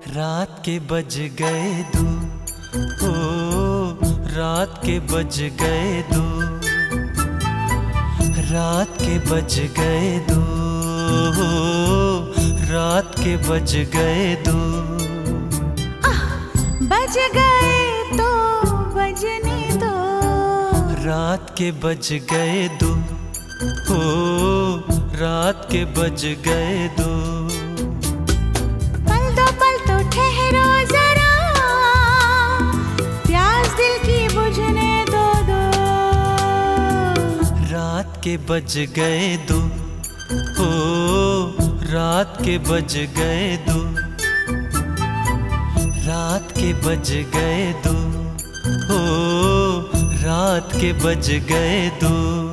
रात के बज गए दो, ओ रात के बज गए दो, रात के बज गए दो, रात के बज गए दो। बज गए तो बजने दो, रात के बज गए दो, ओ रात के बज गए दो। पल तो ठहरो जरा, प्यास दिल की बुझने दो। रात के बज गए दो, ओ रात के बज गए दो, रात के बज गए दो, ओ रात के बज गए दो।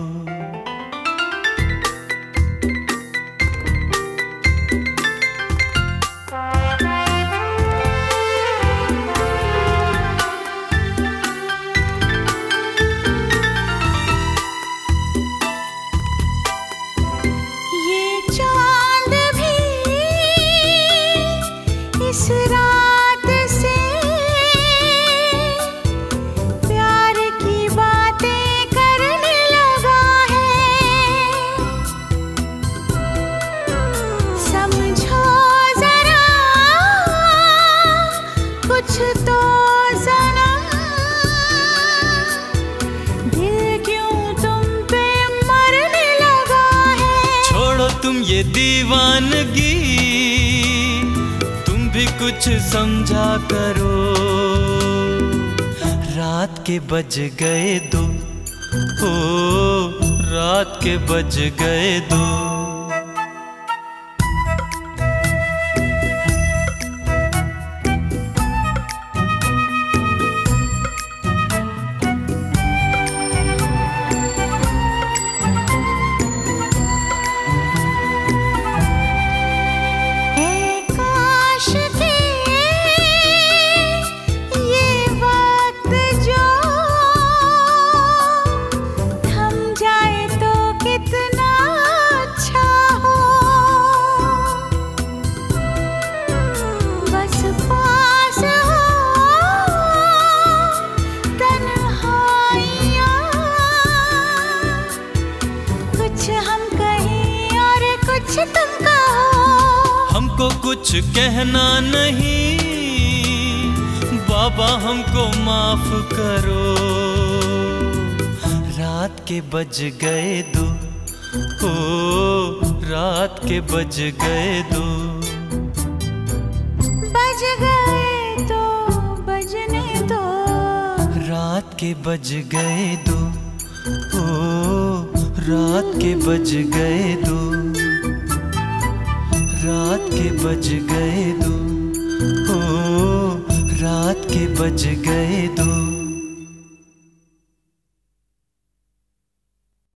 इस रात से प्यार की बातें करने लगा है। समझो जरा कुछ तो ज़रा, दिल क्यों तुम पे मरने लगा है। छोड़ो तुम ये दीवानगी, भी कुछ समझा करो। रात के बज गए दो, ओ रात के बज गए दो। हमको कुछ कहना नहीं, बाबा हमको माफ करो। रात के बज गए दो, ओ रात के बज गए दो। बज गए तो बजने दो, रात के बज गए दो, ओ रात के बज गए दो, रात के बज गए दो, ओ रात के बज गए दो।